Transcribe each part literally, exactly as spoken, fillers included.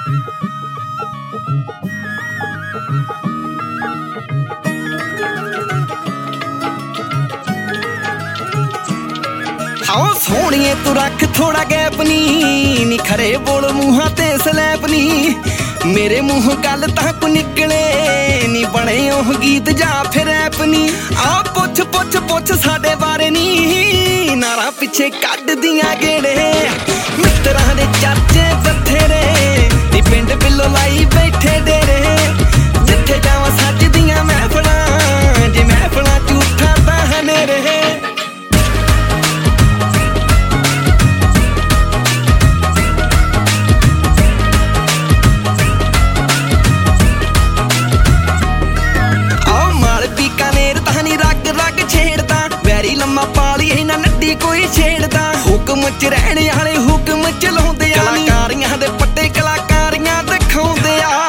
हाँ सोहणिए तू रख थोड़ा गैप नी नी खरे बोल मूहां ते स्लैप नी मेरे मुंह गल तां को निकले नी बने ओह गीत जा फिर रैप नी आ पुछ पुछ पुछ साडे बारे नी नारा पिछे कड दियां गेड़े मित्तरां दे चाचे बथेरे नी पिंड बिल्लो लाई बैठे डेरे जिथे जावां सजदियां महफिलां जे महफिलां झूठा तां हनेरे लम्मा पाली ना नड्डी कोई छेड़दा हुक्म च रहने वाले हुक्म चलाउंदे आ कलाकारियां दे पट्टे कलाकारियां दिखाउंदे आ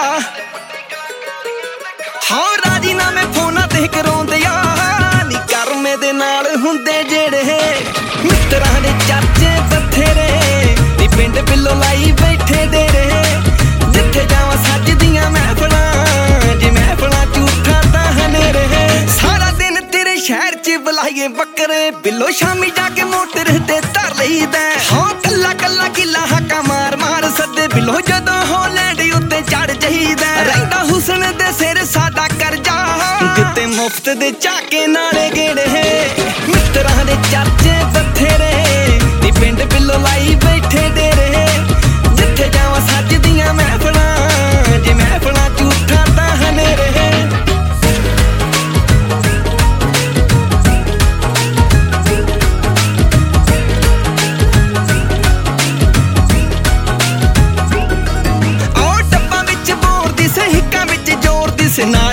हाँ राजीनामे फोना ते कराउंदे आ नी करमे दे नाल हुंदे जेड़े मित्तरां दे चाचे बथेरे नी पिंड बिल्लो लाई बैठे डेरे जिथे जावां सजदियां महफिलां जे महफिलां झूठा तां हनेरे सारा दिन तेरे शहर च बुलाइए बकरे बिल्लो शामी जाके मोटर ते धर लईदा हाँ कल्ला कल्ला किला हाका मार मार सदे बिल्लो जदों होलैंड उत्ते चढ़ जाईदा रहिंदा हुसन दे सिर साडा करजा किते मुफ्त दे चाके नाले गेड़े मित्तरां दे चाचे बथेरे नी पिंड बिल्लो लाई बैठे डेरे जिथे जावां सजदियां महफिलां जे महफिलां झूठा तां हनेरे ना